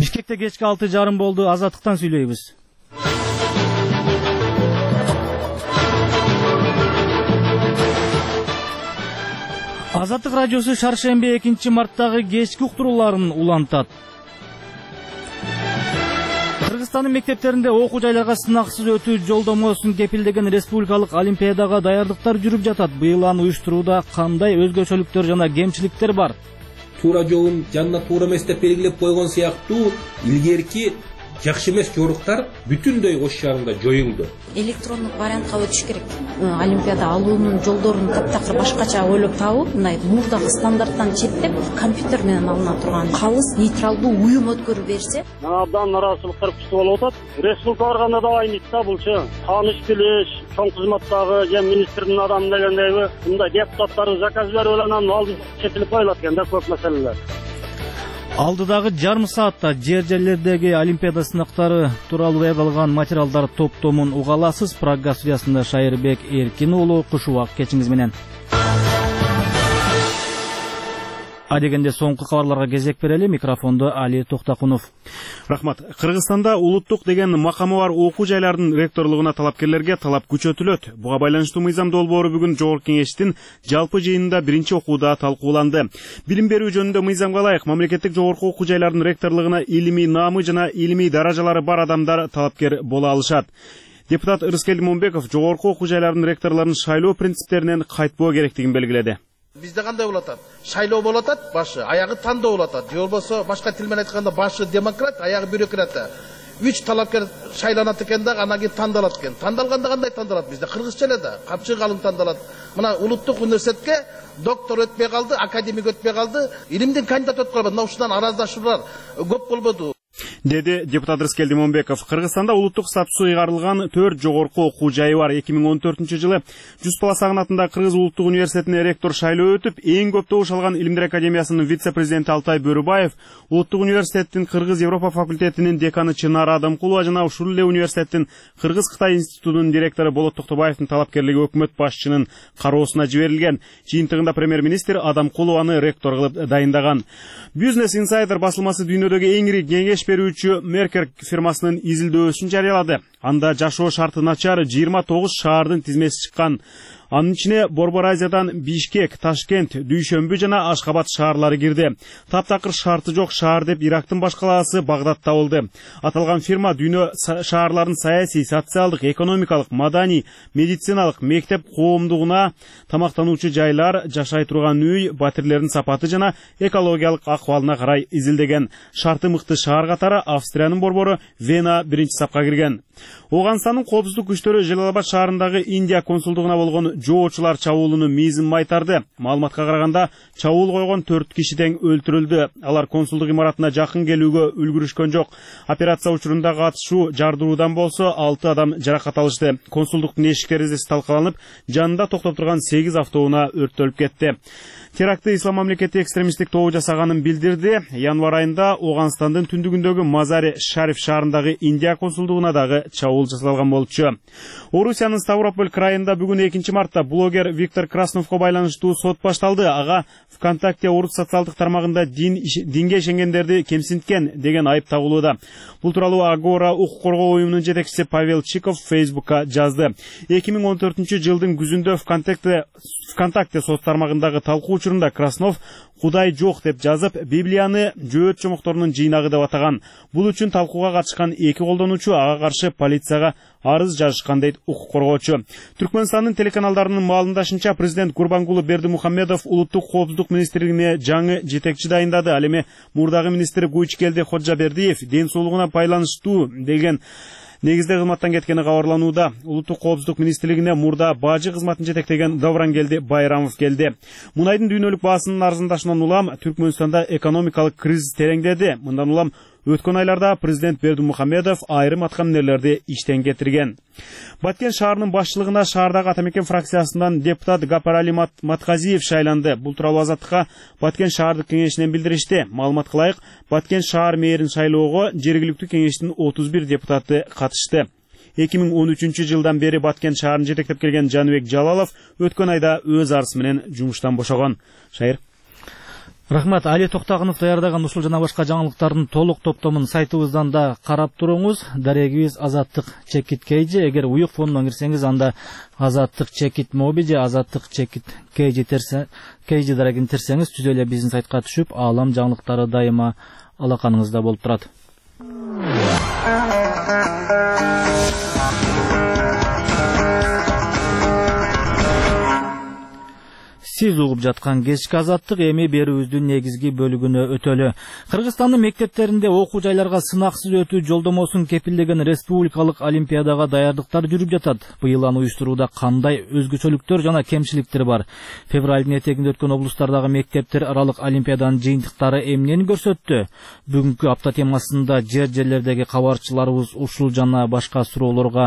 Бишкекте кечки 6:30 болду. Азаттыктан сүйлөйбүз. Азаттык радиосу шаршемби 2-марттагы кечки уктурууларын улантат. Кыргызстандын мектептеринде окуу жайларга сынаксыз өтүү жолдомосун кепилдеген республикалык олимпиадага даярдыктар жүрүп жатат. Быйыл аны уюштурууда кандай өзгөчөлүктөр жана кемчиликтер бар? Туура жолун жанына туура эмес деп белгилеп койгон сыяктуу илгерки жакшы эмес жоруктар бүтүндөй Ош шаарында жоюлду. Электрондук вариантка өтүш керек. Олимпиада алуунун жолдорун таптакыр башкача ойлоп табып, мындай мурдагы стандарттан четтеп, компьютер менен алына турган калыс нейтралдуу уюм өткөрүп берсе, абдан нараазычылыктар күчтүү болуп атат. Республика барганда да айныкта булчу тааныш билиш, чоң кызматтагы же министрдин адамы дегендейби, мындай депутаттарды заказ берип анан алдын чечилип коюлат экен да көп маселелер. Алдыдагы жарым саатта жер-жерлердеги олимпиада сынактары тууралуу даярдалган материалдар топтомун уга аласыз. Программа студиясында Шайырбек Эркин уулу, кушубак кечиңиз менен. Адегенде соңку кабарларга кезек берели. Микрофондо Али Токтакунов. Рахмат. Кыргызстанда улуттук деген макамы бар окуу жайлардын ректорлугуна талапкерлерге талап күчөтүлөт. Буга байланыштуу мыйзам долбоору бүгүн Жогорку Кеңештин жалпы жыйынында биринчи окууда талкууланды. Билим берүү жөнүндө мыйзамга ылайык мамлекеттик жогорку окуу жайлардын ректорлугуна илимий наамы жана илимий даражалары бар адамдар талапкер боло алышат. Депутат Ырыскелди Момбеков жогорку окуу жайлардын ректорлорун шайлоо принциптеринен кайтпоо керектигин белгиледи. Бизде кандай болот атат? Шайлоо болот атат, башы, аягы тандоо болот атат. Же болбосо башка тил менен айтканда башы демократ, аягы бюрократ. 3 талапкер шайланат экен да, анан кийин тандалат экен. Тандалганда кандай тандалат? Бизде кыргызча эле да, капчыгы калың тандалат. Мына улуттук университетке доктор өтпөй калды, академик өтпөй калды, илимдин кандидаты өтүп калды. Мына ушундан араздашуулар көп болбоду. Деди депутат Ырыскелди Момбеков. Кыргызстанда улуттук статусу ыйгарылган 4 жогорку окуу жайы бар. 2014-жылы Жусупала Сагынатында Кыргыз улуттук университетине ректор шайлоо өтүп, эң көп добуш алган Илимдер академиясынын вице-президенти Алтай Бөрүбаев, улуттук университеттин Кыргыз Европа факультетинин деканы Чынар Адамкулова жана ушул эле университеттин Кыргыз-Кытай институтунун директору Болот Токтобаевдин талапкерлиги өкмөт башчынын кароосуна жиберилген. Жыйынтыгында премьер-министр Адамкулованы ректор кылып дайындаган. Business Insider басылмасы дүйнөдөгү эң ири кеңеш берүүчү Меркер фирмасынын изилдөөсүн жарыялады. Анда жашоо шарты начар 29 шаардын тизмеси чыккан. Анын ичине Борбор Азиядан Бишкек, Ташкент, Дүйшөмбү жана Ашхабад шаарлары кирди. Таптакыр шарты жок шаар деп Ирактын баш калаасы Багдад табылды. Аталган фирма дүйнө шаарларын саясий, социалдык, экономикалык, маданий, медициналык, мектеп коомдугуна, тамактануучу жайлар, жашай турган үй, батирлердин сапаты жана экологиялык акыбалына карай изилдеген. Шарты мыкты шаар катары Австриянын борбору Вена биринчи сапка кирген. Оганстандын коопсуздук күчтөрү Жалалабад шаарындагы Индия консулдугуна болгон жоочулар чабуулуну миизин майтарды. Маалыматка караганда, чабуул койгон 4 киши тең өлтүрүлдү. Алар консулдук имаратына жакын келүүгө үлгүрүшкөн жок. Операция учурунда катышуу жардыруудан болсо 6 адам жаракат алышты. Консулдуктун эшик терезеси талкаланып, жанында токтоп турган 8 автоунаа өрттөлүп кетти. Терактты Ислам мамлекети экстремисттик тобу жасаганын билдирди. Январ айында Оганстандын түндүгүндөгү Мазари Шариф шаарындагы Индия консулдугуна дагы чабуул жасалган болчу. Орусиянын Ставрополь крайында бүгүн 2-мартта блогер Виктор Красновго байланыштуу сот башталды. Ага ВКонтакте орус социалдык тармагында динге ишенгендерди кемсинткен деген айып тагылууда. Бул тууралуу Агора укук коргоо уюмунун жетекчиси Павел Чиков Фейсбукка жазды. 2014-жылдын күзүндө ВКонтакте сот тармагындагы талкуу учурунда Краснов Кудай жок деп жазып, Библияны жөөт жомокторунун жыйнагы деп атаган. Бул үчүн талкууга катышкан 2 колдонуучу ага каршы полицияга арыз жазышкан дейт укук коргоочу. Түркмөнстандын телеканалдарынын маалымдашынча, президент Гурбангулы Бердимухамедов улуттук коопсуздук министрлигине жаңы жетекчи дайындады. Ал эми мурдагы министр Куйчкелди Ходжабердиев ден соолугуна байланыштуу деген негизде кызматтан кеткени кабарланууда. Улуттук коопсуздук министрлигине мурда бажы кызматын жетектеген Даврангелди Байрамов келди. Мунайдын дүйнөлүк баасынын арзандашынан улам Түркмөнстанда экономикалык кризис тереңдеди. Мындан улам өткөн айларда президент Бердимухамедов айрым аткаминерлерди иштен кетирген. Баткен шаарынын башчылыгына шаардагы Атамекен фракциясынан депутат Гапарали Матказиев шайланды. Бул тууралуу Азаттыкка Баткен шаардык кеңешинен билдиришти. Маалыматка ылайык, Баткен шаар мэрин шайлоого жергиликтүү кеңештин 31 депутаты катышты. 2013-жылдан бери Баткен шаарын жетектеп келген Жаныбек Жалалов өткөн айда өз арызы менен жумуштан бошогон. Шайыр. Рахмат. Али Токтогунов даярдаган ушул жана башка жаңылыктардын толук топтомун сайтыбыздан да карап туруңуз. Дарегибиз Азаттык Чекит Кейжи. Эгер уюк фонуна кирсеңиз, анда Азаттык Чекит Моби же Азаттык Чекит Кейжи дарегин терсеңиз, түз эле биздин сайтка түшүп, аалам жаңылыктары дайыма алаканыңызда болуп турат. Сиз угуп жаткан кечки Азаттык эми берүүбүздүн негизги бөлүгүнө өтөлү. Кыргызстандын мектептеринде окуу жайларга сынаксыз өтүү жолдомосун кепилдеген республикалык олимпиадага даярдыктар жүрүп жатат. Быйыл аны уюштурууда кандай өзгөчөлүктөр жана кемчиликтер бар? Февралдын этегинде өткөн облустардагы мектептер аралык олимпиаданын жыйынтыктары эмнени көрсөттү? Бүгүнкү апта темасында жерлердеги кабарчыларыбыз ушул жана башка суроолорго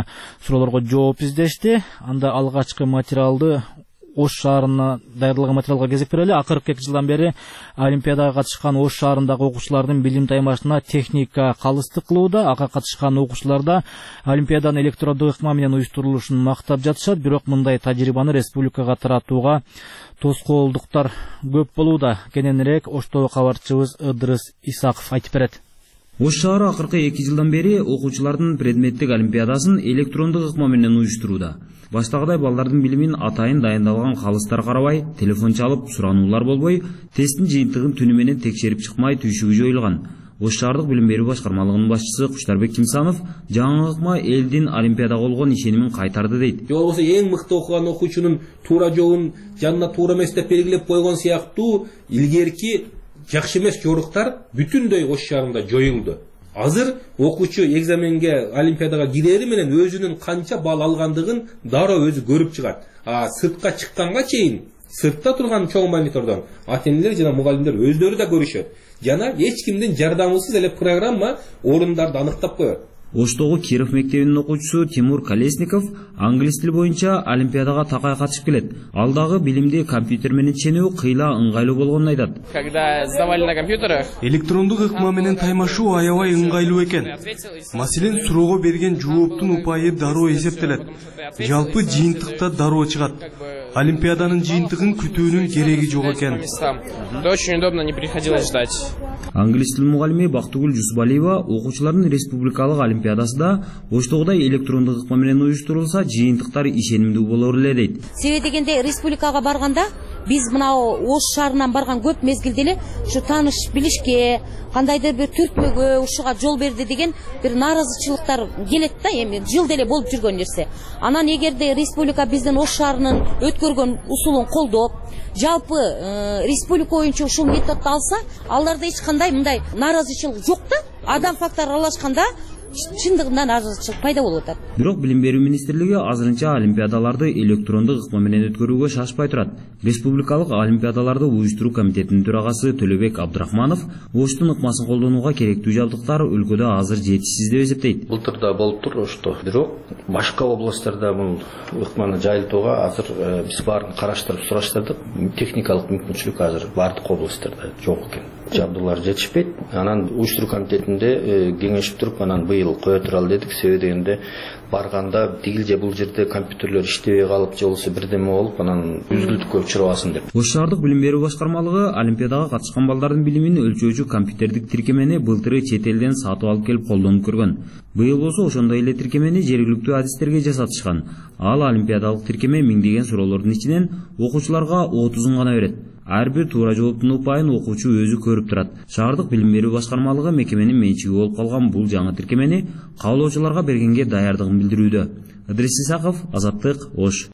жооп издешти. Анда алгачкы материалды Ош шаарына даярдалган материалга кезек берели. Акыркы 2 жылдан бери олимпиадага катышкан Ош шаарындагы окуучулардын билим таймашына техника калыстык кылууда. Ага катышкан окуучуларда олимпиаданын электрондук ыкма менен уюштурулушун мактап жатышат, бирок мындай тажрыйбаны республикага таратууга тоскоолдуктар көп болууда. Кененирээк Оштогу кабарчыбыз Ыдырыс Исаков айтып берет. Ош шаары акыркы 2 жылдан бери окуучулардын предметтик олимпиадасын электрондук ыкма менен уюштурууда. Баштагыдай балдардын билимин атайын дайындалган калыстар карабай, телефон чалып сурануулар болбой, тесттин жыйынтыгын түнү менен текшерип чыкмай түйшүгү жоюлган. Ош шаардык билим берүү башкармалыгынын башчысы Куштарбек Кимсанов жаңы ыкма элдин олимпиадага болгон ишенимин кайтарды дейт. Же болбосо эң мыкты окуган окуучунун туура жолун жанына туура эмес деп белгилеп койгон сыяктуу илгерки жакшы эмес жоруктар бүтүндөй Ош шаарында жоюлду. Азыр окуучу экзаменге олимпиадага кирери менен өзүнүн канча балл алгандыгын дароо өзү көрүп чыгат. Сыртка чыкканга чейин сыртта турган чоң монитордон ата-энелер жана мугалимдер өздөрү да көрүшөт. Жана эч кимдин жардамысыз эле программа орундарды аныктап коет. Оштогу Киров мектебинин окуучусу Тимур Колесников англис тили боюнча олимпиадага такай катышып келет. Алдагы билимди компьютер менен ченүү кыйла ыңгайлуу болгонун айтат. Когда сдавали на компьютерах, электрондук ыкма менен таймашуу аябай ыңгайлуу экен. Маселен, суроого берген жооптун упайы дароо эсептелет. Жалпы жыйынтыкта дароо чыгат. Олимпиаданын жыйынтыгын күтүүнүн кереги жок экен. Очень удобно, не приходилось ждать. Англис тил мугалими Бактыгүл Жусбалиева окуучулардын республикалык олимпиадасында Оштогудай электрондук ыкма менен уюштурулса, жыйынтыктар ишенимдүү болор эле дейт. Себеби дегенде республикага барганда биз мына Ош шаарынан барган көп мезгилде эле ушу тааныш билишке, кандайдыр бир түртмөгө ушуга жол берди деген бир нааразычылыктар келет да, эми жылда эле болуп жүргөн нерсе. Анан эгерде республика биздин Ош шаарынын өткөргөн усулун колдоп, жалпы республика боюнча ушул методду алса, аларда эч кандай мындай нааразычылык жок да. Адам фактор аралашканда чындыгында нааразычылык пайда болуп атат. Бирок билим берүү министрлиги азырынча олимпиадаларды электрондук ыкма менен өткөрүүгө шашпай турат. Республикалык олимпиадаларды уюштуруу комитетинин төрагасы Төлөбек Абдрахманов Оштун ыкмасын колдонууга керектүү жабдыктар өлкөдө азыр жетишсиз деп эсептейт. Былтырда болуп тур Ошто. Бирок башка областтарда бул ыкманы жайылтууга азыр биз баарын караштырып сураштырдык. Техникалык мүмкүнчүлүк азыр бардык областтарда жок экен. Жабдуулар жетишпейт. Анан уюштуруу комитетинде кеңешип туруп, анан быйыл кое туралы дедик. Себеби дегенде барганда тигил же бул жерде компьютерлер иштебей калып, же болбосо бирдеме болуп, анан үзгүлтүккө учурабасын деп. Ош шаардык билим берүү башкармалыгы олимпиадага катышкан балдардын билимин өлчөөчү компьютердик тиркемени былтыры чет элден сатып алып келип колдонуп көргөн. Быйыл болсо ошондой эле тиркемени жергиликтүү адистерге жасатышкан. Ал олимпиадалык тиркеме миңдеген суроолордун ичинен окуучуларга 30-ун гана берет. Ар бир туура жооптун упайын окуучу өзү көрүп турат. Шаардык билим берүү башкармалыгы мекеменин менчиги болуп калган бул жаңы тиркемени кабылоочуларга бергенге даярдыгын билдирүүдө. Ыдырыс Исаков, Азаттык, Ош.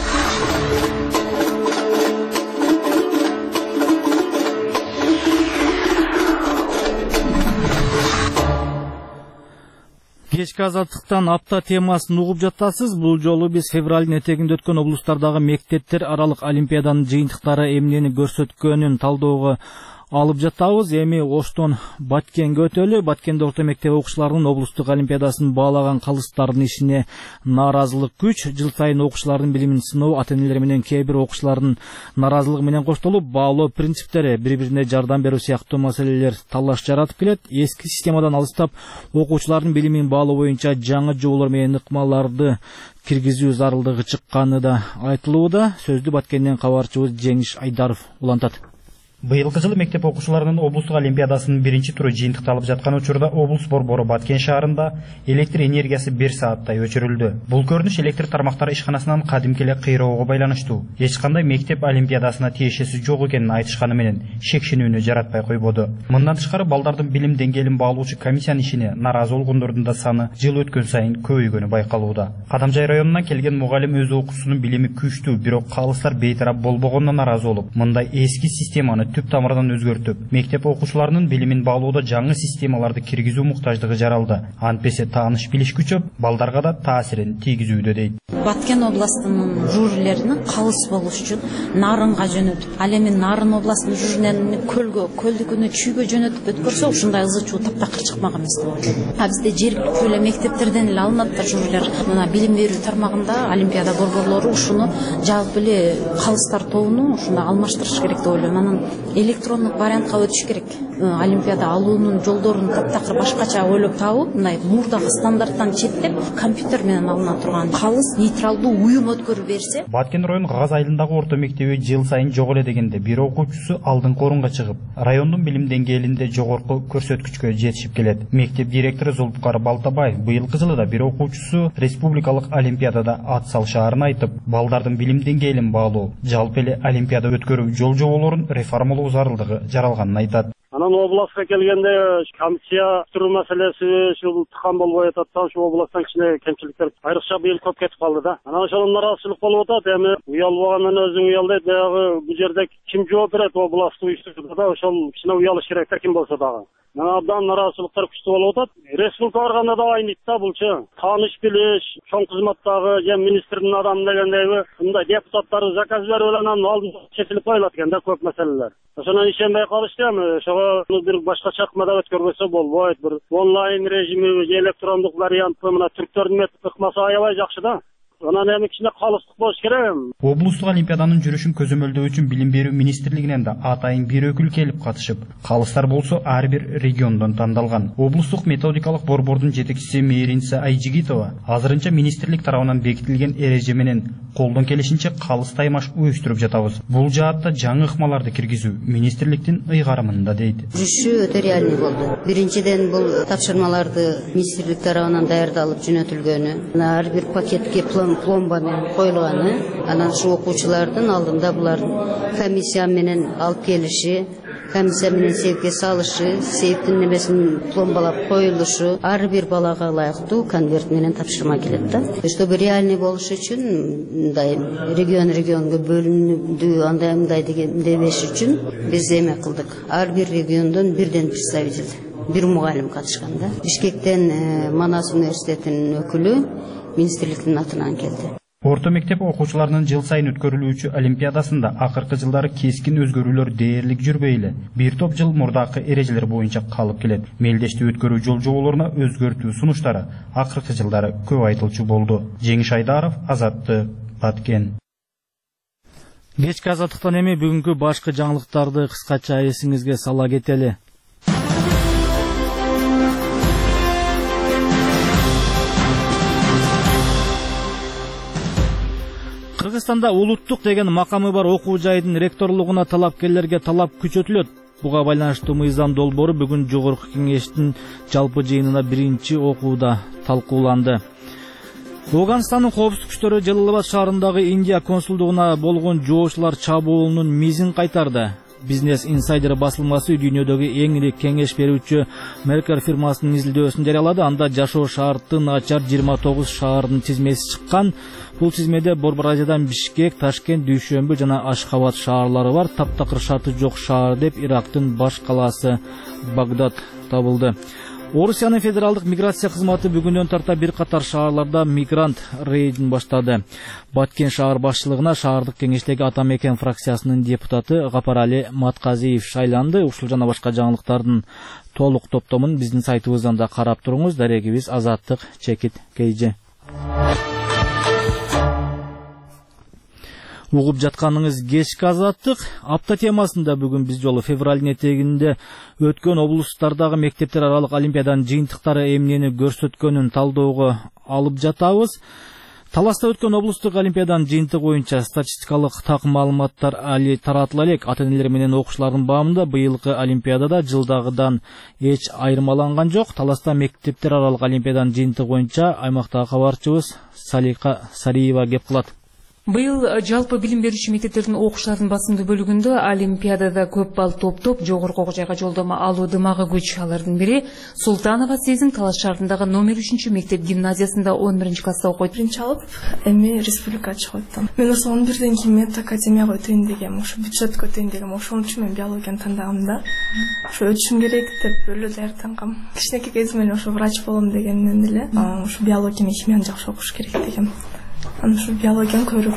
Кечки Азаттыктан апта темасын угуп жатасыз. Бул жолу биз февралдын этегинде өткөн облустардагы мектептер аралык олимпиаданын жыйынтыктары эмнени көрсөткөнүн талdoogу алып жатабыз. Эми Оштон Баткенге өтөлү. Баткенде орто мектеп окуучуларынын облустук олимпиадасын баалаган калыстардын ишине нааразылык күч. Жыл сайын окуучулардын билимин сыноо, ата-энелер менен кээ бир окуучулардын нааразылыгы менен коштолуп, баалоо принциптери, бири-бирине жардам берүү сыяктуу маселелер талаш жаратып келет. Эски системадан алыстап, окуучулардын билимин баалоо боюнча жаңы жоболор менен ыкмаларды киргизүү зарылдыгы чыкканы да айтылууда. Сөздү Баткенден кабарчыбыз Жеңиш Айдаров улантат. Быйылкы жылы мектеп окуучуларынын облустук олимпиадасынын биринчи туру жыйынтыкталып жаткан учурда облус борбору Баткен шаарында электр энергиясы 1 сааттай өчүрүлдү. Бул көрүнүш электр тармактары ишканасынан кадимки эле кыйроого байланыштуу. Эч кандай мектеп олимпиадасына тиешеси жок экенин айтышканы менен шекшенүүнү жаратпай койбоду. Мындан тышкары балдардын билим деңгээлин баалоочу комиссиянын ишине наразы болгондордун да саны жыл өткөн сайын көбөйгөнү байкалууда. Кадамжай районунан келген мугалим өз окуусунун билими күчтүү, бирок калыстар бейтарап болбогонуна наразы болуп, мындай эски системаны түп тамырдан өзгөртүп, мектеп окуучуларынын билимин баалоодо жаңы системаларды киргизүү муктаждыгы жаралды. Антпесе тааныш билиш күчөп, балдарга да таасирин тийгизүүдө дейт. Баткен областынын жюрилеринин калыс болуш үчүн Нарынга жөнөтүп, ал эми Нарын областынын жюрилерин көлдүкүнө чүйгө жөнөтүп өткөрсө, ушундай ызы чуу таптакыр чыкмаган эмес болот. Бизде жергиликтүү эле мектептерден эле алынат да жюрилер. Мына билим берүү тармагында олимпиада борборлору ушуну жалпы эле калыстар тобуну ушундай алмаштырыш керек деп ойлойм. Анан электрондук вариантка өтүш керек. Олимпиада алуунун жолдорун таптакыр башкача ойлоп табып, мындай мурдагы стандарттан четтеп, компьютер менен алына турган калыс нейтралдуу уюм өткөрүп берсе. Баткен район Гагаз айылындагы орто мектеби жыл сайын жок эле дегенде бир окуучусу алдыңкы орунга чыгып, райондун билим деңгээлинде жогорку көрсөткүчкө жетишип келет. Мектеп директору Зулпукар Балтабаев быйылкы жылы да бир окуучусу республикалык олимпиадада ат салышаарын айтып, балдардын билим деңгээлин баалоо, жалпы эле олимпиада өткөрүү жол жоболорун реформалоо зарылдыгы жаралганын айтат. Анан областка келгенде комиссия туруу маселеси ушул тыкан болбой атат да, ошол областтан кичине кемчиликтер айрыкча быйыл көп кетип калды да. Анан ошол нараазычылык болуп атат. Эми уялбагандан өзүң уялдайт, баягы бул жерде ким жооп берет областтык уюштурда да, ошол кичине уялыш керек да ким болсо дагы. Мына абдан нараазычылыктар күчтүү болуп атат. Республика барганда да айныйт да булчу. Тааныш билиш, чоң кызматтагы же министрдин адамы дегендейби, мындай депутаттар заказ берип анан алдын чечилип коюлат экен да көп маселелер. Ошондон ишенбей калышты эми, ошого бир башкача ыкмада өткөрбөсө болбойт. Бир онлайн режими, электрондук вариантты мына түрктөрдүн ыкмасы аябай жакшы да. Анан эми кичине калыстык болуш керек. Облустук олимпиаданын жүрүшүн көзөмөлдөө үчүн билим берүү министрлигинен да атайын бир өкүл келип катышып, калыстар болсо ар бир региондон тандалган. Облустук методикалык борбордун жетекчиси Мээринса Айжигитова азырынча министрлик тарабынан бекитилген эреже менен колдон келишинче калыс таймаш уюштуруп жатабыз. Бул жаатта жаңы ыкмаларды киргизүү министрликтин ыйгарымында дейт. Жүрүшү өтө реальный болду. Биринчиден бул тапшырмаларды министрлик тарабынан даярдалып жөнөтүлгөнү, ар бир пакетке пломба менен коюлганы, анан шу окуучулардын алдында булардын комиссия менен алып келиши, комиссия менен сейфке салышы, сейфтин немесин пломбалап коюлушу, ар бир балага ылайыктуу конверт менен тапшырма келет да. Чтобы реальный болуш үчүн, мындай регионго бөлүнүүдү андай деген дебеш үчүн биз эме кылдык. Ар бир региондон бирден представитель, бир мугалим катышкан да. Бишкектен Манас университетинин өкүлү министрликтин атынан келди. Орто мектеп окуучуларынын жыл сайын өткөрүлүүчү олимпиадасында акыркы жылдары кескин өзгөрүүлөр дээрлик жүрбөй эле. Бир топ жыл мурдакы эрежелер боюнча калып келет. Мелдешти өткөрүү жол жоболоруна өзгөртүү сунуштары акыркы жылдары көп айтылчу болду. Жеңиш Айдаров, Азаттык, Баткен. Кечки азаттыктан эми бүгүнкү башкы жаңылыктарды кыскача эсиңизге сала кетели. Кыргызстанда улуттук деген макамы бар окуу жайдын ректорлугуна талапкерлерге талап күчөтүлөт. Буга байланыштуу мыйзам долбоору бүгүн жогорку кеңештин жалпы жыйынына биринчи окууда талкууланды. Афганистандын коопсуздук күчтөрү Жалалабад шаарындагы Индия консулдугуна болгон жоочулар чабуулунун мизин кайтарды. Бизнес инсайдер басылмасы дүйнөдөгү эң ири кеңеш берүүчү Меркер фирмасынын изилдөөсүн жарыялады. Анда жашоо шарты начар 29 шаардын тизмеси чыккан. Бул тизмеде Борбор Азиядан Бишкек, Ташкент, Дүйшөмбү жана Ашхабад шаарлары бар. Таптакыр шарты жок шаар деп Ирактын баш калаасы Багдад табылды. Орусиянын федералдык миграция кызматы бүгүндөн тарта бир катар шаарларда мигрант рейдин баштады. Баткен шаар башчылыгына шаардык кеңештеги Ата Мекен фракциясынын депутаты Гапарали Матказиев шайланды. Ушул жана башка жаңылыктардын толук топтомун биздин сайтыбыздан да карап туруңуз. Дарегибиз Азаттык Чекит Кейжи. Угуп жатканыңыз кечки азаттык. Апта темасында бүгүн биз жолу февралдын этегинде өткөн облустардагы мектептер аралык олимпиаданын жыйынтыктары эмнени көрсөткөнүн талдоого алып жатабыз. Таласта өткөн облустук олимпиаданын жыйынтыгы боюнча статистикалык так маалыматтар али таратыла элек. Ата-энелер менен окуучулардын баамында быйылкы олимпиадада жылдагыдан эч айырмаланган жок. Таласта мектептер аралык олимпиаданын жыйынтыгы боюнча аймактагы кабарчыбыз Салика Сариева кеп кылат. Быйыл жалпы билим берүүчү мектептердин окуучуларынын басымдуу бөлүгүндө олимпиадада көп балл топтоп жогорку окуу жайга жолдомо алуу дымагы күч. Алардын бири Султанова Сезин Талас шаарындагы номер 3 мектеп гимназиясында 11 класста окуйт. Биринчи алып, эми республикага чыгып аттым. Мен ошо 11ден кийин мед академияга өтөйүн дегем, ошо бюджетке өтөйүн дегем. Ошон үчүн мен биологияны тандагам да. Ошо өтүшүм керек деп өлө даярдангам. Кичинекей кезимден ошо врач болом дегенден эле, ошо биология менен химияны жакшы окуш керек дегем. Ошо биологияны көрүп.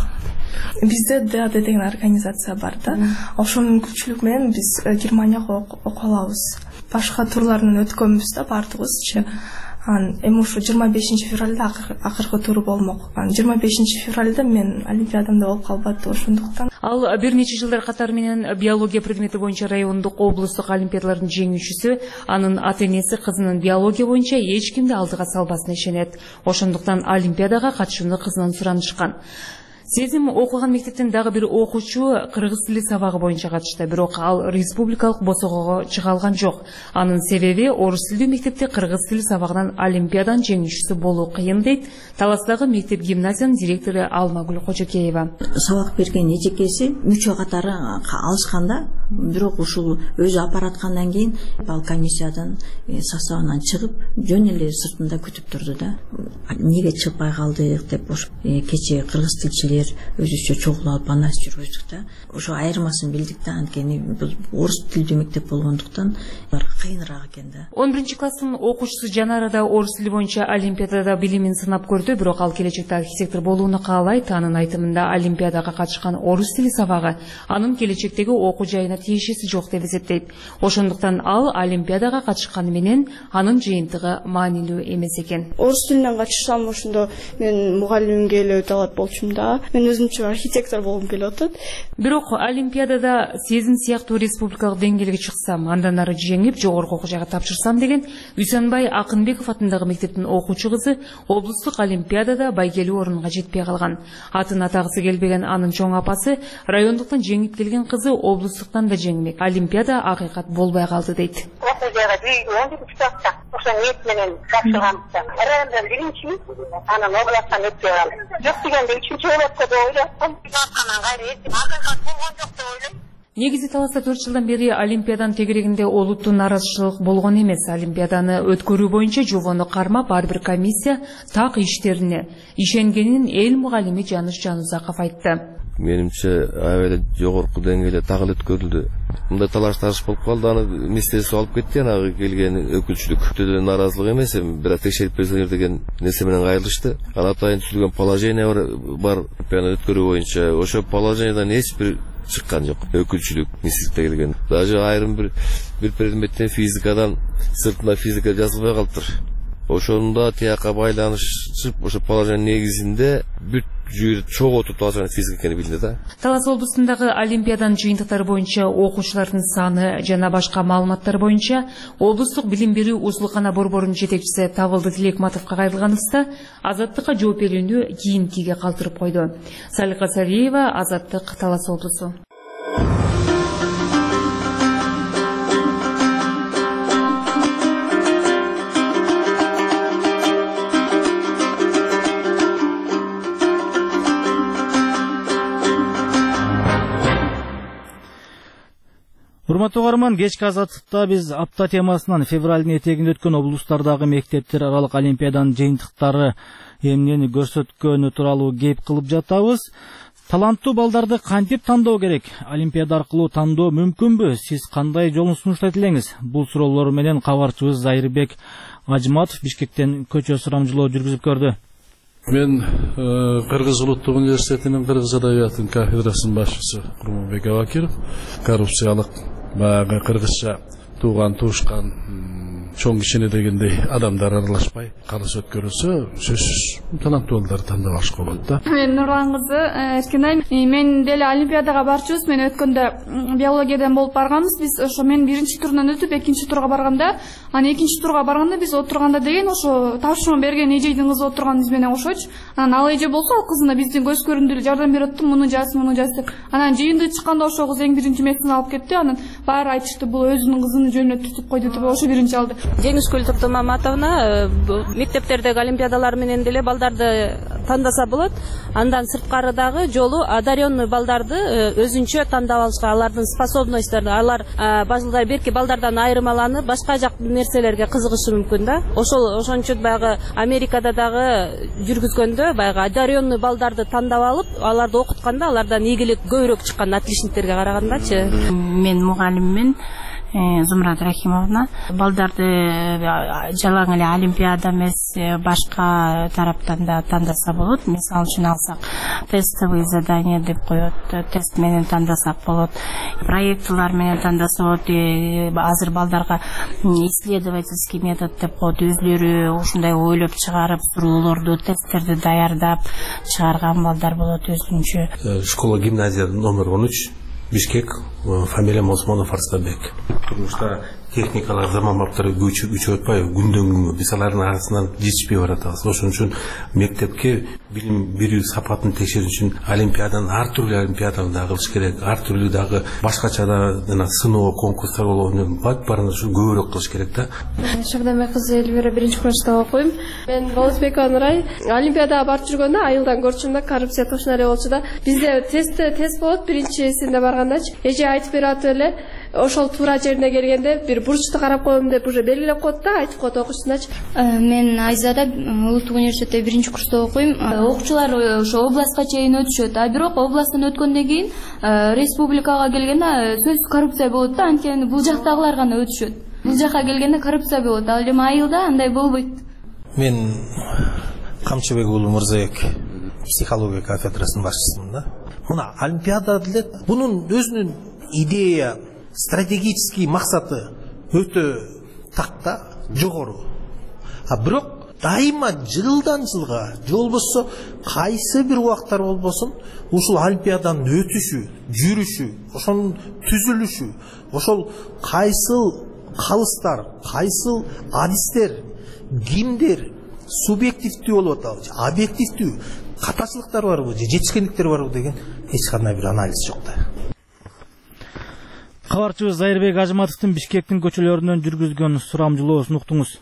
Бизде ДАД деген организация бар да. Ошонун күчүлүгү менен биз Германияга окуп алабыз. Башка турлардан өткөнбүз да бардыгыбызчы. Эми ушу 25 февралда акыркы туру болмок. 25 февралда мен олимпиадамда болуп калбады, ошондуктан. Ал бир нече жылдар катары менен биология предмети боюнча райондук облустук олимпиадалардын жеңүүчүсү, анын ата-энеси кызынын биология боюнча эч кимди алдыга салбасына ишенет. Ошондуктан олимпиадага катышууну кызынан суранышкан. Сезим окуган мектептен дагы бир окуучу кыргыз тили сабагы боюнча катышты, бирок ал республикалык босогого чыга алган жок. Анын себеби орус тилдүү мектепте кыргыз тили сабагынан олимпиаданын жеңүүчүсү болуу кыйын дейт Таластагы мектеп гимназиянын директору Алмагүл Кожокеева. Сабак берген эжекеси мүчө катары алышканда, бирок ушул өзү апараткандан кийин ал комиссиядан составынан чыгып, жөн эле сыртында күтүп турду да. Эмнеге чыгпай калдык деп кече кыргыз тилчилер өзүчө чогулуп анас жүргүздүк да. Ошо айырмасын билдик да, анткени бул орус тилдүү мектеп болгондуктан кыйыныраак экен да. 11 класстын окуучусу Жанара да орус тили боюнча олимпиадада билимин сынап көрдү, бирок ал келечекте архитектор болууну каалайт. Анын айтымында олимпиадага катышкан орус тили сабагы анын келечектеги окуу жайына тиешеси жок деп эсептейт. Ошондуктан ал олимпиадага катышканы менен анын жыйынтыгы маанилүү эмес экен. Орус тилинен катышсам ошондо мен мугалимимге эле өтө алат болчумун да. Мен өзүмчө архитектор болгум келип атат. Бирок олимпиадада Сезин сыяктуу республикалык деңгээлге чыксам, андан ары жеңип жогорку окуу жайга тапшырсам деген Үсөнбай Акынбеков атындагы мектептин окуучу кызы облустук олимпиадада байгелүү орунга жетпей калган. Атын атагысы келбеген анын чоң апасы райондуктан жеңип келген кызы облустуктан да жеңмек. Олимпиада акыйкат болбой калды дейт. Окуу жайга ошо ниет менен тапшырганбыз. Райондон биринчи, анан областтан өтпөй калды. Жок дегенде үчүнчү болот деп ойлоптум. Аткандан кайра акыйкат болгон жок деп ойлойм. Негизи Таласта 4 жылдан бери олимпиаданын тегерегинде олуттуу наразычылык болгон эмес. Олимпиаданы өткөрүү боюнча жобону кармап ар бир комиссия так иштерине ишенгенин эл мугалими Жаныш Жанузаков айтты. Менимче аябай жогорку деңгээлде так өткөрүлдү. Мындай талаш-тарыш болуп калды, аны министрликке алып кетти, аны келген өкүлчүлүк деле нааразылык эмес, бирок текшерип берсеңер деген нерсе менен кайрылышты. Аны атайын түзүлгөн положение бар олимпиаданы өткөрүү боюнча. Ошо положениядан эч бир чыккан жок. Өкүлчүлүк министрликте келген. Даже айрым бир предметтен физикадан сыртында физика жазылбай калыптыр. Ошондо тияка байланышып, ошо положение негизинде бүт жүйө чогултуп алган физика экени билди да. Талас облусундагы олимпиаданын жыйынтыктары боюнча окуучулардын саны жана башка маалыматтар боюнча облустук билим берүү узулкана борборунун жетекчиси Табылды Тилекматовго кайрылганыбызда азаттыкка жооп берүүнү кийинкиге калтырып койду. Салика Сариева, Азаттык, Талас облусу. Урматтуу угарман, кечки азаттыкта биз апта темасынан февралдын этегинде өткөн облустардагы мектептер аралык олимпиаданын жыйынтыктары эмнени көрсөткөнү тууралуу кеп кылып жатабыз. Таланттуу балдарды кантип тандоо керек? Олимпиада аркылуу тандоо мүмкүнбү? Сиз кандай жолун сунуштайт элеңиз? Бул суроолор менен кабарчыбыз Зайырбек Ажматов Бишкектен көчө сурамжылоо жүргүзүп көрдү. Мен Кыргыз улуттук университетинин кыргыз адабиятынын кафедрасынын башчысы Курманбек Абакиров коррупциялык баягы кыргызча тууган туушкан чоң кишине дегендей адамдар аралашпай калыс өткөрүлсө сөзсүз таланттуу балдар тандап алышка болот да. Мен Нурлан кызы Эркинай. Мен деле олимпиадага барчубуз. Мен өткөндө биологиядан болуп барганбыз. Биз ошо мен биринчи турунан өтүп экинчи турга барганда, анан экинчи турга барганда биз отурганда деген ошо тапшырма берген эжейдин кызы отурган биз менен окшойчу. Анан ал эже болсо ал кызына биздин көз көрүндү эле жардам берип атты, муну жаз деп. Анан жыйынды чыкканда ошо кыз эң биринчи месине алып кетти. Анан баары айтышты, бул өзүнүн кызын жөнүнө түтүп койду деп, ошо биринчи алды. Жеңишкүл Туртумаматовна мектептердеги олимпиадалар менен деле балдарды тандаса болот. Андан сырткары дагы жолу одаренный балдарды өзүнчө тандап алышка, алардын способностьторун, алар башында берки балдардан айырмаланып, башка жак нерселерге кызыгышы мүмкүн да. Ошончо баягы Америкада дагы жүргүзгөндө баягы одаренный балдарды тандап алып, аларды окутканда алардан ийгилик көбүрөөк чыккан отличниктерге карагандачы. Мен мугалиммин Зумрат Рахимовна. Балдарды жалаң эле олимпиада эмес, башка тараптан да тандаса болот. Мисалы үчүн алсак, тестовый задание деп коет, тест менен тандасак болот. Проектлар менен тандаса болот. Азыр балдарга исследовательский метод деп коет, өзлөрү ушундай ойлоп чыгарып, суроолорду, тесттерди даярдап чыгарган балдар болот өзүнчө. Школа гимназия номер 13, Бишкек, фамилиям Осмонов Арстабек. Турмушта техникалар заман баптары күчүп өтпөй, күндөн күнгө биз алардын арасынан жетишпей баратабыз. Ошон үчүн мектепке билим берүү сапатын текшерүү үчүн олимпиаданын ар түрдүү олимпиаданы да кылыш керек. Ар түрдүү дагы башкача да сыноо, конкурстар болуп, баарын үчүн көбүрөөк кылыш керек да. Шабдамбек кызы Эльвира биринчи курста окуйм. Мен Болотбекова Нурай. Олимпиадага барып жүргөндө айылдан көрчүм да, коррупция точно эле болчу да. Бизде тест болот биринчисинде баргандачы. Эже айтып берип атып эле, ошол туура жерине келгенде бир бурчту карап коем деп уже белгилеп коет да, айтып коет окуучусуначы. Мен Айзада улуттук университетте биринчи курста окуйм. Окуучулар ошо областка чейин өтүшөт, а бирок областтан өткөндөн кийин республикага келгенде сөзсүз коррупция болот да, анткени бул жактагылар гана өтүшөт. Бул жака келгенде коррупция болот, ал эми айылда андай болбойт. Мен Камчыбек уулу Мырзабек, психология кафедрасынын башчысымын да. Мына олимпиада деле бунун өзүнүн идея, стратегический максаты өтө такта, жогору. А бирок дайыма жылдан жылга, же болбосо кайсы бир убактар болбосун, ушул олимпиаданын өтүшү, жүрүшү, ошонун түзүлүшү, ошол кайсыл калыстар, кайсыл адистер, кимдер субъективдүү болуп атабы, объективдүү катачылыктар барбы, же жетишкендиктер барбы деген эч кандай бир анализ жок да. Кабарчыбыз Зайырбек Ажыматовдун Бишкектин көчөлөрүнөн жүргүзгөн сурамжылоосун уктуңуз.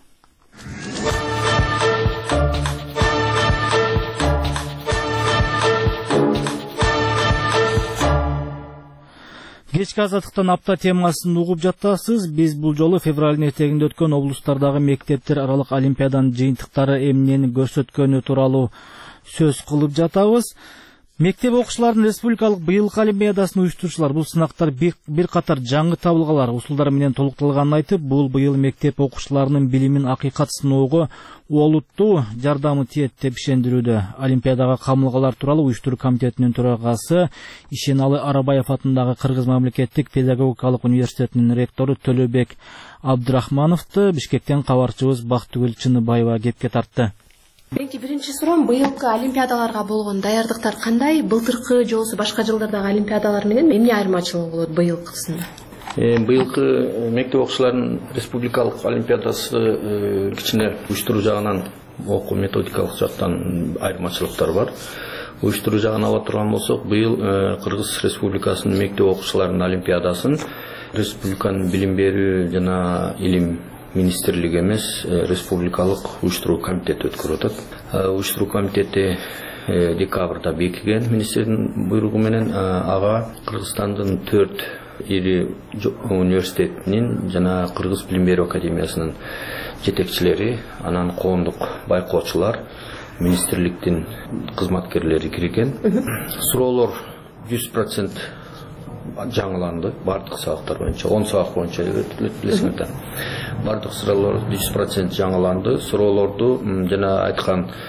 Кечки азаттыктан апта темасын угуп жатасыз. Биз бул жолу февралдын этегинде өткөн облустардагы мектептер аралык олимпиаданын жыйынтыктары эмнени көрсөткөнү тууралуу сөз кылып жатабыз. Мектеп окуучуларынын республикалык быйылкы олимпиадасын уюштуруучулар бул сынактар бир катар жаңы табылгалар, усулдар менен толукталганын айтып, бул быйыл мектеп окуучуларынын билимин акыйкат сыноого олуттуу жардамы тиет деп ишендирүүдө. Олимпиадага камылгалар тууралуу уюштуруу комитетинин төрагасы Ишеналы Арабаев атындагы Кыргыз мамлекеттик педагогикалык университетинин ректору Төлөбек Абдрахмановду Бишкектен кабарчыбыз Бактыгүл Чыныбаева кепке тартты. Биринчи суроом, быйылкы олимпиадаларга болгон даярдыктар кандай? Былтыркы же болбосо башка жылдардагы олимпиадалар менен эмне айырмачылыгы болот быйылкысында? Быйылкы мектеп окуучуларынын республикалык олимпиадасы кичине уюштуруу жагынан, окуу методикалык жактан айырмачылыктар бар. Уюштуруу жагын ала турган болсок, быйыл Кыргыз Республикасынын мектеп окуучуларынын олимпиадасын республиканын билим берүү жана илим министрлиги эмес, республикалык уюштуруу комитети өткөрүп атат. Уюштуруу комитети декабрда бекиген министрдин буйругу менен, ага Кыргызстандын 4 ири университетинин жана Кыргыз билим берүү академиясынын жетекчилери, анан коомдук байкоочулар, министрликтин кызматкерлери кирген. Суроолор 100% жаңыланды, бардык сабактар боюнча, 10 сабак боюнча билесиңер да. Бардык суроолор 100% жаңыланды. Суроолорду жана айткан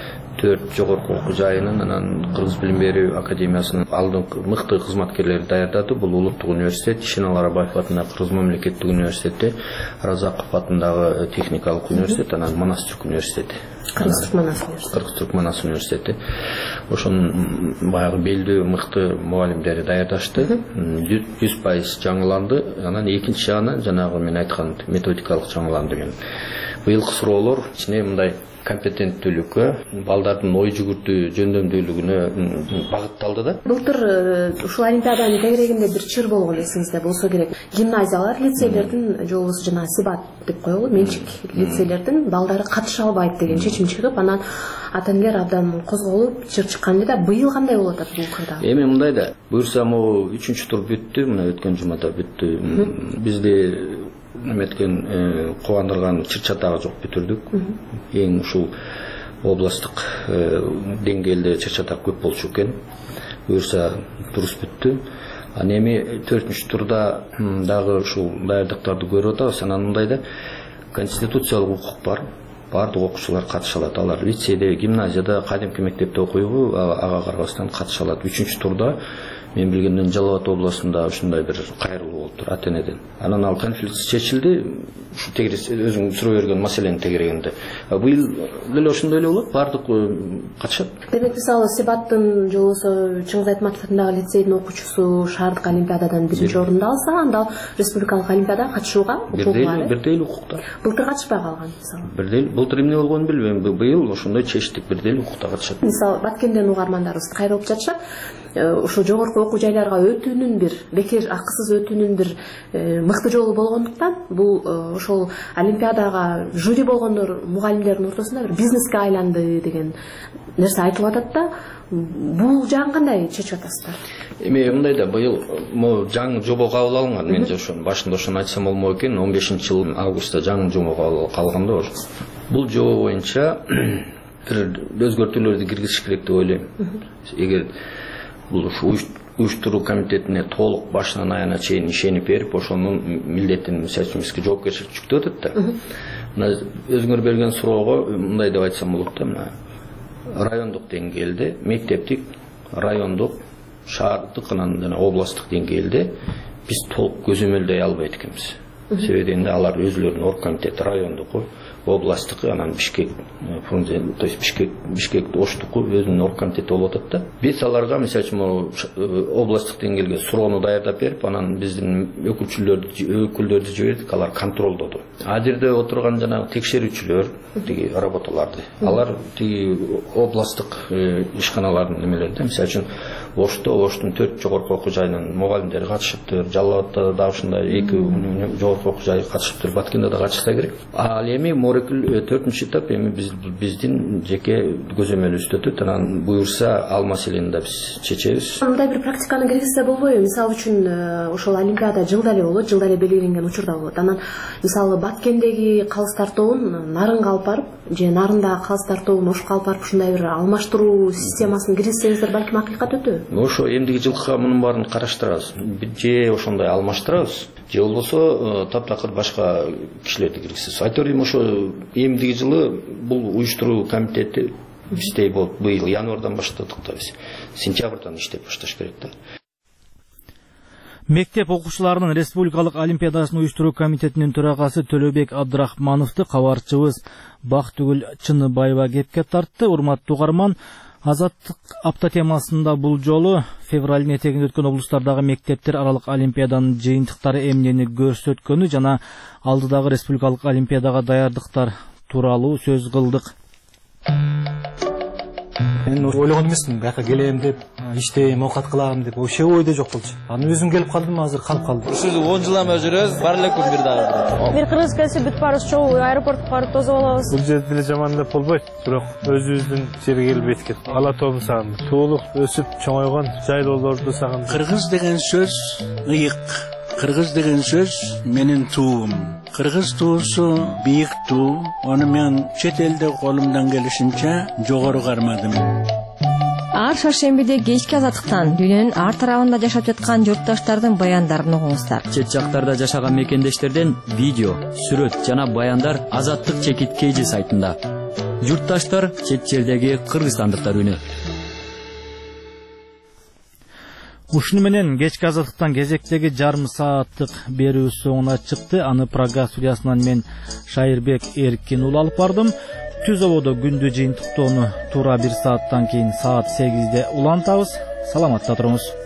4 жогорку окуу жайынын анан Кыргыз билим берүү академиясынын алдыңкы мыкты кызматкерлери даярдады. Бул улуттук университет, Ишенал Арабаев атындагы Кыргыз мамлекеттик университети, Разаков атындагы техникалык университет, анан Манас Түрк университети. Кыргыз-Түркманас университети. Ошонун баягы белдүү мыкты мугалимдери даярдашты. 100% жаңыланды. Анан экинчи жагынан жанагы мен айткан методикалык жаңыланды деген. Быйылкы суроолор ичине мындай компетенттүүлүккө, балдардын ой жүгүртүү жөндөмдүүлүгүнө багытталды да. Былтыр ушул олимпиаданын тегерегинде бир чыр болгон, эсиңизде болсо керек. Гимназиялар, лицейлердин жолубузу жана Сибат деп коелу, менчик лицейлердин балдары катыша албайт деген чечим чыгып, анан ата-энелер абдан козголуп чыр чыккан да. Быйыл кандай болуп атат бул кырда? Эми мындай да, буюрса могу 3-тур бүттү, мына өткөн жумада бүттү. Бизде неметкен кубандырган чыр-чатагы жок, бүтүрдүк. Эң ушул областтык деңгээлде чыр-чатак көп болчу экен. Буюрса туруп бүттү. Анан эми 4-турда дагы ушул даярдыктарды көрүп атабыз. Анан мындай да, конституциялык укук бар. Бардык окуучулар катыша алат. Алар лицейде, гимназияда, кадимки мектепте окуйбу, ага карабастан катыша алат. 3-турда мен билгенден Жалал Абад областында ушундай бир кайрылуу болуптур ата-энеден. Анан ал конфликт чечилди. Ушу тегерес өзүң суроо берген маселенин тегерегинде. Быйыл деле ошондой эле болот, бардык катышат. Демек, мисалы Сибаттын жолусу Чыңгыз Айтматов атындагы лицейдин окуучусу шаардык олимпиададан 1-орунду алса, анда республикалык олимпиадага катышууга укугу бар. Бирдей укукта. Былтыр катышпай калган мисалы. Бирдей. Былтыр эмне болгонун билбейм. Быйыл ошондой чечтик, бирдей укукта катышат. Мисалы Баткенден угармандарыбыз кайрылып жатышат. Ушул жогорку окуу жайларга өтүүнүн бир бекер акысыз өтүүнүн бир мыкты жолу болгондуктан бул ошол олимпиадага жюри болгондор мугалимдердин ортосунда бир бизнеске айланды деген нерсе айтылып атат да. Бул жагын кандай чечип атасыздар? Эми мындай да, быйыл жаңы жобо кабыл алынган. Мен ошонун башында ошону айтсам болмок экен. 15-жылдын августта жаңы жобо кабыл алганда бул жобо боюнча бир өзгөртүүлөрдү киргизиш керек деп ойлойм. Эгер бул уюштуруу комитетине толук башынан аягына чейин ишенип берип, ошонун милдетин мисалчы жоопкерчилик жүктөп атат да. Мына өзүңөр берген суроого мындай деп айтсам болот да, мына райондук деңгээлде, мектептик, райондук, шаардык, анан жана областтык деңгээлде биз толук көзөмөлдөй албайт экенбиз. Себеби алар өзүлөрүнүн оргкомитети, райондуку, областтыкы, анан Бишкек, то есть Бишкек оштуку өзүнүн оргкомитети болуп атат да. Биз аларга мисалчы областтык деңгээлге суроону даярдап берип, анан биздин өкүлдөрдү жибердик, алар контролдоду. А жерде отурган жанагы текшерүүчүлөр тиги работаларды, алар тиги областтык ишканалардын немелерде, мисалчы Оштун 4 жогорку окуу жайынын мугалимдери катышыптыр, Жалал Абадта да ушундай 2 жогорку окуу жайы катышыптыр, Баткенде да катышса керек. Ал эми 4-чү этап эми биздин жеке көзөмөлүбүздө өтөт. Анан буюрса ал маселени да биз чечебиз. Мындай бир практиканы киргизсе болбойбу? Мисалы үчүн ошол олимпиада жылда эле болот, жылда эле белгиленген учурда болот. Анан мисалы Баткендеги калыс тартоонун Нарынга алып барып, же Нарындагы калыс тартоонун Ошко алып барып ушундай бир алмаштыруу системасын киргизсеңиздер балким акыйкат өтө. Ошо эмдиги жылкыга мунун баарын караштырабыз. Же ошондой алмаштырабыз, же болбосо таптакыр башка кишилерди киргизебиз. Айтор ошо эмдиги жылы бул уюштуруу комитети бизде болуп, быйыл январдан баштадык да биз. Сентябрдан иштеп башташ керек да. Мектеп окуучуларынын республикалык олимпиадасын уюштуруу комитетинин төрагасы Төлөбек Абдрахмановду кабарчыбыз Бактыгүл Чыныбаева кепке тартты. Урматтуу угарман, Азаттык апта темасында бул жолу февралдын этегинде өткөн облустардагы мектептер аралык олимпиаданын жыйынтыктары эмнени көрсөткөнү жана алдыдагы республикалык олимпиадага даярдыктар тууралуу сөз кылдык. Мен ойлогон эмесмин, бияка келем деп, иштейм, оокат кылам деп, вообще ойдо жок болчу. Анан өзүм келип калдым, азыр калып калдым. Ушул 10 жыл эме жүрөбүз, бар эле күн бир дагы. Бир кыргыз келсе бүт баарыбыз чогуу аэропортко барып тосуп алабыз. Бул жерде деле жаман деп болбойт, бирок өзүбүздүн жерге келбейт экен. Ала тообун сагындым. Туулук, өсүп чоңойгон жайлоолорду сагындым. Кыргыз деген сөз ыйык. Кыргыз деген сөз менин туум. Кыргыз туусу бийик туу. Аны мен чет элде колумдан келишинче жогору кармадым. Ар шаршембиде кечки азаттыктан дүйнөнүн ар тарабында жашап жаткан журтташтардын баяндарын угуңуздар. Чет жактарда жашаган мекендештерден видео, сүрөт жана баяндар Азаттык чекит KG сайтында. Журтташтар, чет жердеги кыргызстандыктар үнү. Ушуну менен кечки азаттыктан кезектеги жарым сааттык берүү соңуна чыкты. Аны Прага студиясынан мен Шайырбек Эркин ул алып бардым. Түзободо күндү жыйынтыктоону туура 1 сааттан кийин саат 8'de улантабыз. Саламатта туруңуз.